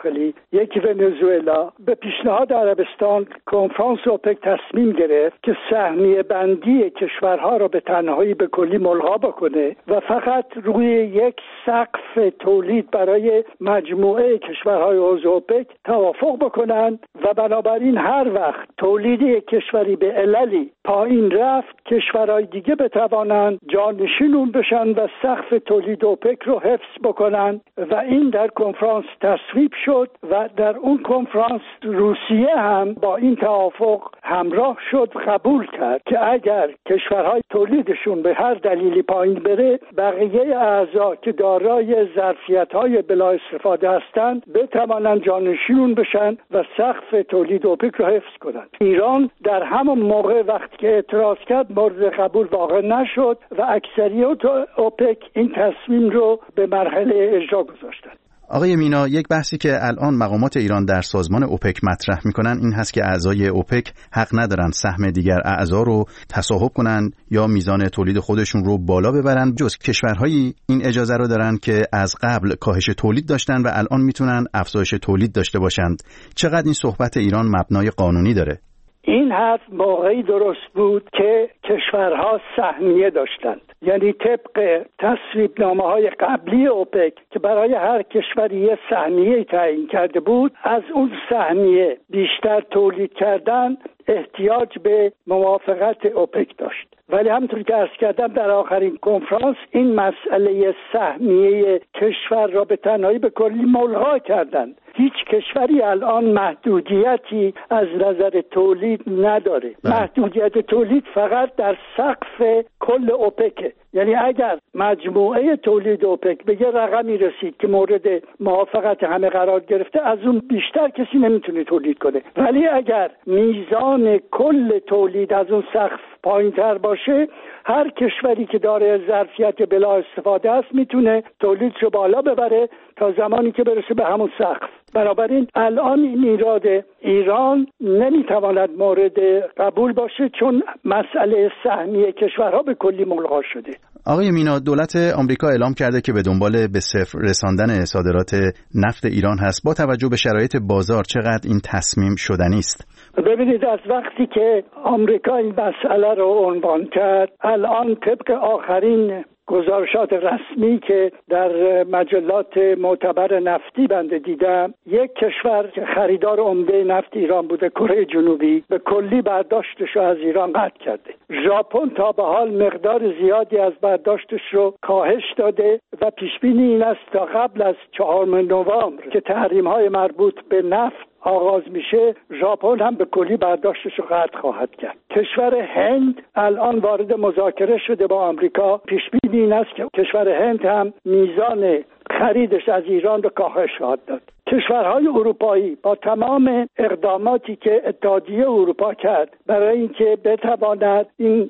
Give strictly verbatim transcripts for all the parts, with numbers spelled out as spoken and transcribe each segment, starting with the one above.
داخلی، یکی ونزوئلا، به پیشنهاد عربستان کنفرانس اوپک تصمیم گرفت که سهمیه بندی کشورها را به تنهایی به کلی ملغا بکنه و فقط روی یک سقف تولید برای مجموعه کشورهای عضو اوپک توافق بکنن و بنابراین هر وقت تولید یک کشوری به عللی پایین رفت کشورهای دیگه بتوانند جانشین اون بشن و سقف تولید اوپک رو حفظ بکنن و این در کنفرانس تصویب شد و در اون کنفرانس روسیه هم با این توافق همراه شد، قبول کرد که اگر کشورهای تولیدشون به هر دلیلی پایین بره بقیه اعضا که دارای ظرفیت‌های بلا استفاده هستند بتوانند جانشین بشن و سقف تولید اوپک رو حفظ کنند. ایران در همون موقع وقتی که اعتراض کرد مورد قبول واقع نشد و اکثریت اوپک این تصمیم رو به مرحله اجرا گذاشتند. آقای مینا، یک بحثی که الان مقامات ایران در سازمان اوپک مطرح میکنن این هست که اعضای اوپک حق ندارن سهم دیگر اعضا رو تصاحب کنن یا میزان تولید خودشون رو بالا ببرن، جز کشورهایی این اجازه رو دارن که از قبل کاهش تولید داشتن و الان میتونن افزایش تولید داشته باشند. چقدر این صحبت ایران مبنای قانونی داره؟ این حرف موقعی درست بود که کشورها سهمیه داشتند، یعنی طبق تصویبنامه های قبلی اوپک که برای هر کشوری یه سهمیه تعیین کرده بود، از اون سهمیه بیشتر تولید کردن احتیاج به موافقت اوپک داشت. ولی همونطور که عرض کردم در آخرین کنفرانس این مسئله سهمیه کشور را به تنهایی به کلی ملغا کردند. هیچ کشوری الان محدودیتی از نظر تولید نداره. بله. محدودیت تولید فقط در سقف کل اوپکه. یعنی اگر مجموعه تولید اوپک به یه رقمی رسید که مورد موافقت همه قرار گرفته، از اون بیشتر کسی نمیتونه تولید کنه. ولی اگر میزان کل تولید از اون سقف پایین‌تر باشه، هر کشوری که داره ظرفیت بلا استفاده است میتونه تولیدشو بالا ببره تا زمانی که برسه به همون سقف. بنابراین الان این ایراد ایران نمیتواند مورد قبول باشه چون مسئله سهمیه کشورها به کلی ملغا شده. آقای مینا، دولت آمریکا اعلام کرده که به دنبال به صفر رساندن صادرات نفت ایران هست. با توجه به شرایط بازار چقدر این تصمیم شدنی است؟ ببینید، از وقتی که آمریکا این مسئله رو عنوان کرد، الان طبق آخرین گزارشات رسمی که در مجلات معتبر نفتی بنده دیدم، یک کشور که خریدار عمده نفت ایران بوده، کره جنوبی، به کلی برداشتش رو از ایران قطع کرده. ژاپن تا به حال مقدار زیادی از برداشتش رو کاهش داده و پیشبینی این است تا قبل از چهارم نوامبر که تحریم‌های مربوط به نفت آغاز میشه، ژاپن هم به کلی برداشتش رو قطع خواهد کرد. کشور هند الان وارد مذاکره شده با آمریکا. پیش بینی این است که کشور هند هم میزان خریدش از ایران رو کاهش خواهد داد. کشورهای اروپایی با تمام اقداماتی که اتحادیه اروپا کرد برای اینکه بتواند این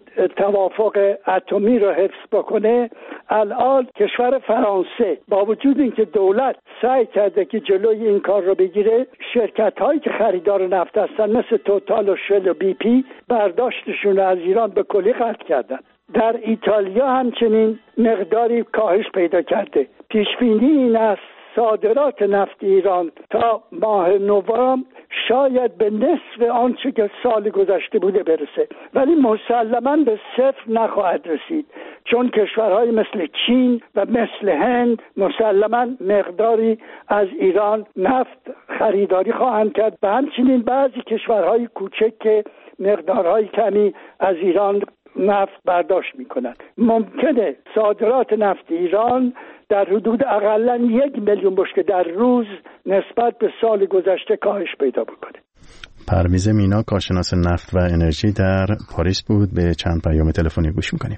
توافق اتمی رو حفظ بکنه، الان کشور فرانسه با وجود اینکه دولت سعی کرده که جلوی این کار رو بگیره، شرکت هایی که خریدار نفت هستن مثل توتال و شل و بی پی برداشتشون از ایران به کلی قطع کردن. در ایتالیا همچنین مقداری کاهش پیدا کرده. پیش بینی این است صادرات نفت ایران تا ماه نوامبر شاید به نصف آنچه که سال گذشته بوده برسه، ولی مسلماً به صفر نخواهد رسید، چون کشورهای مثل چین و مثل هند مسلماً مقداری از ایران نفت خریداری خواهند کرد و همچنین بعضی کشورهای کوچک که مقدارهای کمی از ایران نفت برداشت میکنند. ممکنه صادرات نفت ایران در حدود اقلاً یک میلیون بشکه در روز نسبت به سال گذشته کاهش پیدا بکنه. پرویز مینا، کارشناس نفت و انرژی در پاریس بود. به چند پیام تلفنی گوش میکنیم.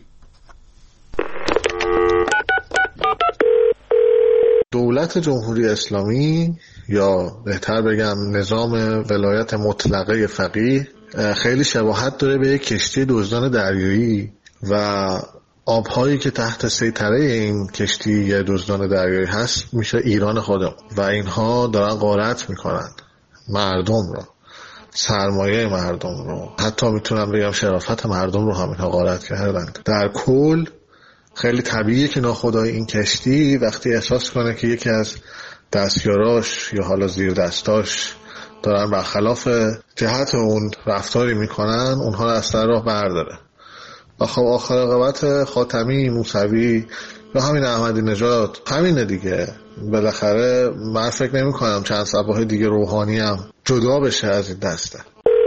دولت جمهوری اسلامی یا بهتر بگم نظام ولایت مطلقه فقیه خیلی شباهت داره به یک کشتی دزدان دریایی و آبهایی که تحت سیطره این کشتی دزدان دریایی هست میشه ایران خودم و اینها دارن غارت میکنن مردم رو، سرمایه مردم رو، حتی میتونم بگم شرافت مردم رو هم اینها غارت کردن. در کل خیلی طبیعیه که ناخدای این کشتی وقتی احساس کنه که یکی از دستیاراش یا حالا زیر دستاش دارن برخلاف جهت اون رفتاری میکنن، اونها رو از سر راه برداره. و خب آخر عاقبت خاتمی، موسوی یا همین احمدی نژاد همینه دیگه. بالاخره من فکر نمی کنم چند صباح دیگه روحانی هم جدا بشه از این دسته.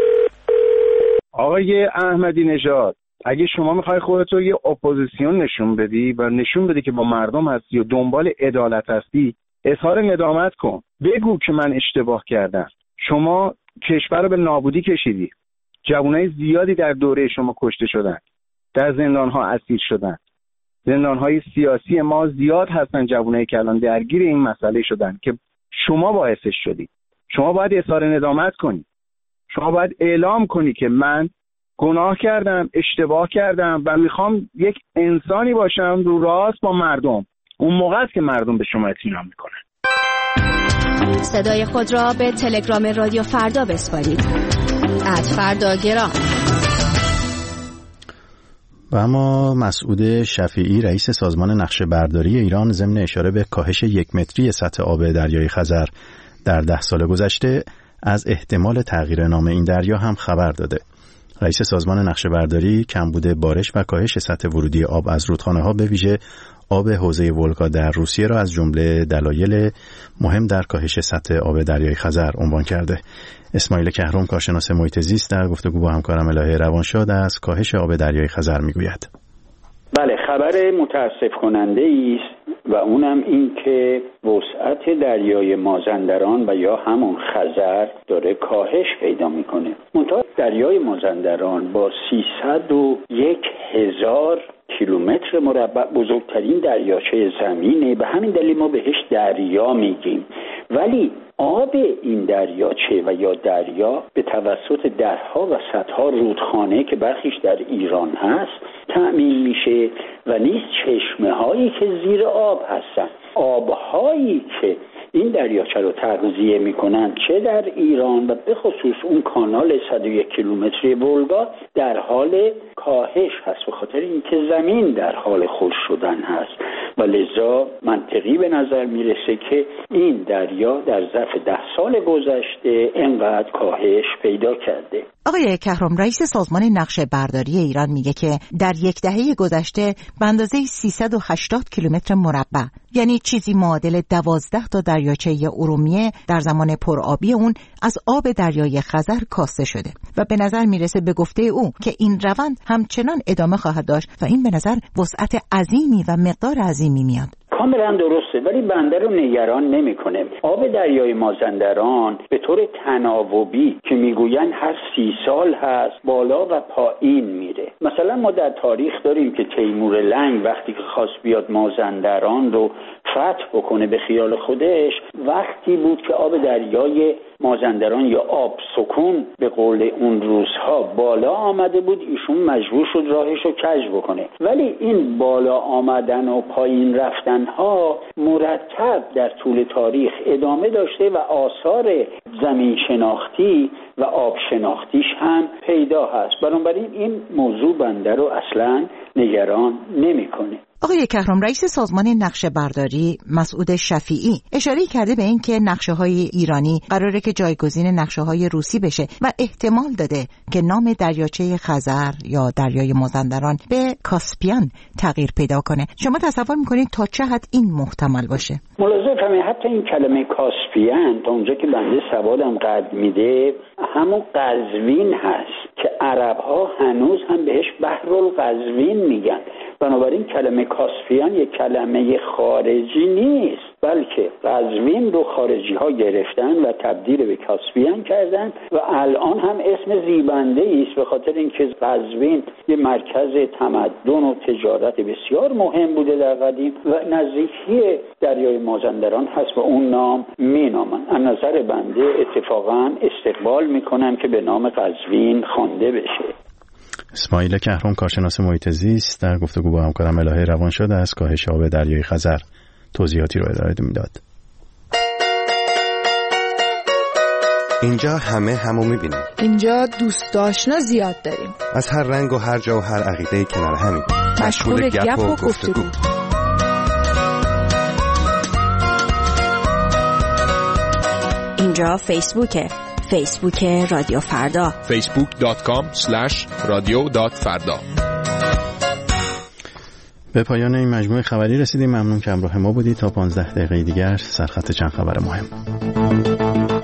آقای احمدی نژاد، اگه شما میخوای خودتو یه اپوزیسیون نشون بدی و نشون بدی که با مردم هستی و دنبال عدالت هستی، اظهار ندامت کن. بگو که من اشتباه کردم. شما کشور رو به نابودی کشیدی. جوانای زیادی در دوره شما کشته شدن، در زندان‌ها اسیر شدن. زندان‌های سیاسی ما زیاد هستن، جوانایی که الان درگیر این مسئله شدن که شما باعثش شدی. شما باید اظهار ندامت کنی. شما باید اعلام کنی که من گناه کردم، اشتباه کردم و میخوام یک انسانی باشم رو راست با مردم. اون موقع است که مردم به شما اطمینان میکنن. صدای خود را به تلگرام رادیو فردا بسپارید. ات فردا گرام. و اما مسعود شفیعی رئیس سازمان نقشه برداری ایران ضمن اشاره به کاهش یک متری سطح آب دریای خزر در ده سال گذشته از احتمال تغییر نام این دریا هم خبر داده. رئیس سازمان نقشه برداری کمبود بارش و کاهش سطح ورودی آب از رودخانه ها به ویژه آب حوزه ولگا در روسیه را از جمله دلایل مهم در کاهش سطح آب دریای خزر عنوان کرده. اسماعیل کهرم، کارشناس محیط زیست، در گفتگو با همکارم الهه روانشاد از کاهش آب دریای خزر میگوید. بله، خبر متاسف کننده است و اونم این که وسعت دریای مازندران و یا همون خزر داره کاهش پیدا میکنه. منتها دریای مازندران با سیصد و یک هزار کیلومتر مربع بزرگترین دریاچه زمینه، به همین دلیل ما بهش دریا میگیم. ولی آب این دریاچه و یا دریا به توسط درها و صدها رودخانه که برخیش در ایران هست تأمین میشه و نیز چشمه هایی که زیر آب هستن. آبهایی که این دریاچه رو تغذیه میکنن چه در ایران و به خصوص اون کانال صد و یک کیلومتری ولگا در حال کاهش هست، به خاطر اینکه زمین در حال خشک شدن هست و لذا منطقی به نظر میرسه که این دریا در ظرف ده سال گذشته انقدر کاهش پیدا کرده. آقای کهرم، رئیس سازمان نقشه برداری ایران میگه که در یک دهه گذشته به اندازه سیصد و هشتاد کیلومتر مربع، یعنی چیزی معادل دوازده تا دریاچه ارومیه در زمان پرآبی اون از آب دریای خزر کاسته شده و به نظر میرسه به گفته او که این روند همچنان ادامه خواهد داشت و این به نظر وسعت عظیمی و مقدار عظیمی میاد. کاملا درسته، ولی بنده رو نگران نمیکنه. آب دریای مازندران به طور تناوبی که میگوین هر سی سال هست بالا و پایین میره. مثلا ما در تاریخ داریم که تیمور لنگ وقتی که خواست بیاد مازندران رو فتح بکنه به خیال خودش، وقتی بود که آب دریای مازندران یا آب سکون به قول اون روزها بالا آمده بود، ایشون مجبور شد راهش رو کج بکنه. ولی این بالا آمدن و پایین رفتن ها مرتب در طول تاریخ ادامه داشته و آثار زمین شناختی و آب شناختیش هم پیدا هست. بنابراین این موضوع بنده رو اصلا نگران نمی‌کنه. آقای کهرم، رئیس سازمان نقشه برداری مسعود شفیعی اشاره کرده به این که نقشه‌های ایرانی قراره که جایگزین نقشه‌های روسی بشه و احتمال داده که نام دریاچه خزر یا دریای مازندران به کاسپیان تغییر پیدا کنه. شما تصور می‌کنید تا چه حد این محتمل باشه؟ ملاحظه فرمایید حتی این کلمه کاسپیان تا اونجا که بنده سوادم قد میده همون قزوین هست که عرب‌ها هنوز هم بهش بحرالقزوین میگن. بنابراین کلمه کاسپیان یک کلمه خارجی نیست، بلکه قزوین رو خارجی ها گرفتن و تبدیل به کاسپیان کردن و الان هم اسم زیبنده است به خاطر اینکه قزوین یه مرکز تمدن و تجارت بسیار مهم بوده در قدیم و نزدیکی دریای مازندران هست و اون نام مینامن. از نظر بنده اتفاقا استقبال میکنم که به نام قزوین خوانده بشه. اسماعیل کهرم، کارشناس محیط زیست، در گفتگو با همکارم الهه روانشاد از کاهش آب دریای خزر توضیحاتی رو ارائه میداد. اینجا همه همو میبینیم. اینجا دوست آشنا زیاد داریم. از هر رنگ و هر جا و هر عقیده کنار همین. مشغول گپ و گفتگو. اینجا فیسبوکه، فیسبوک رادیو فردا، فیسبوک دات کام اسلش رادیو دات فردا. به پایان این مجموعه خبری رسیدیم. ممنون که همراه ما بودید. تا پانزده دقیقه دیگر سرخط چند خبر مهم.